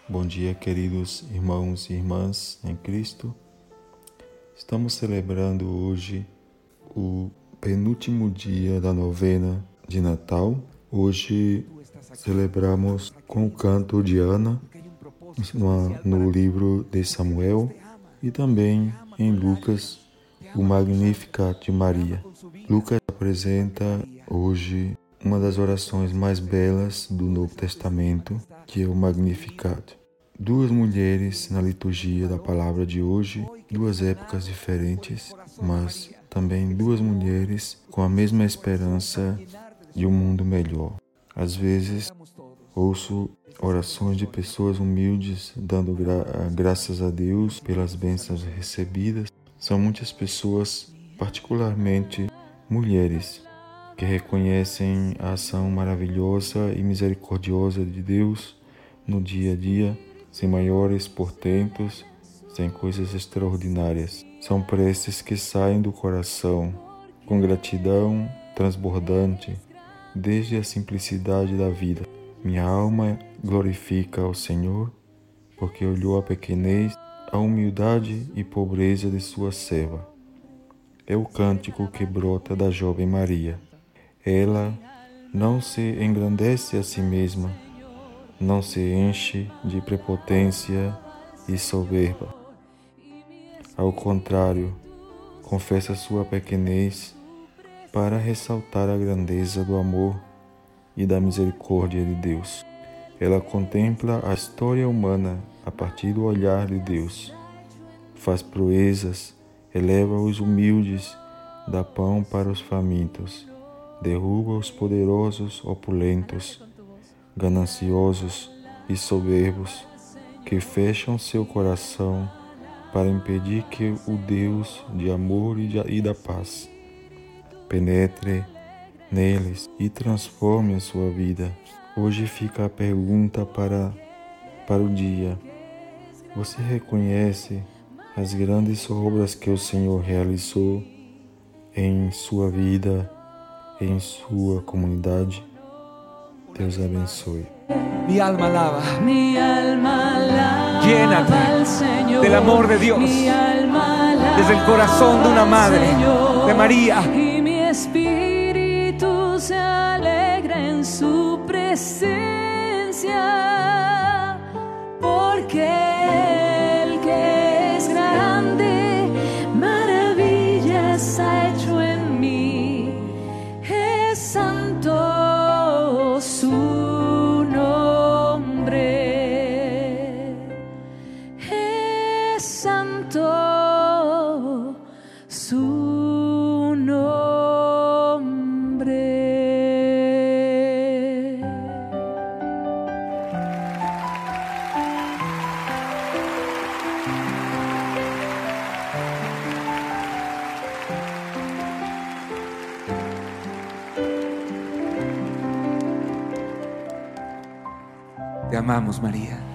Bom dia, queridos irmãos e irmãs em Cristo. Estamos celebrando hoje o penúltimo dia da novena de Natal. Hoje celebramos com o canto de Ana no livro de Samuel e também em Lucas, o Magnificat de Maria. Lucas apresenta hoje uma das orações mais belas do Novo Testamento, que é o Magnificat. Duas mulheres na liturgia da palavra de hoje, duas épocas diferentes, mas também duas mulheres com a mesma esperança de um mundo melhor. Às vezes, ouço orações de pessoas humildes dando graças a Deus pelas bênçãos recebidas. São muitas pessoas, particularmente mulheres, que reconhecem a ação maravilhosa e misericordiosa de Deus no dia a dia, sem maiores portentos, sem coisas extraordinárias. São preces que saem do coração, com gratidão transbordante, desde a simplicidade da vida. Minha alma glorifica ao Senhor, porque olhou a pequenez, a humildade e pobreza de sua serva. É o cântico que brota da jovem Maria. Ela não se engrandece a si mesma, não se enche de prepotência e soberba. Ao contrário, confessa sua pequenez para ressaltar a grandeza do amor e da misericórdia de Deus. Ela contempla a história humana a partir do olhar de Deus. Faz proezas, eleva os humildes, dá pão para os famintos, derruba os poderosos opulentos, gananciosos e soberbos, que fecham seu coração para impedir que o Deus de amor e da paz penetre neles e transforme a sua vida. Hoje fica a pergunta para o dia. Você reconhece as grandes obras que o Senhor realizou em sua vida, em sua comunidade? Deus abençoe. Mi alma alaba, llénate del amor de Dios, desde el corazón de una madre, de María. Y mi espíritu se alegra en su presencia, porque el que es grande, maravillas ha hecho en mí, es santo su nombre, es santo su nombre. Te amamos, María.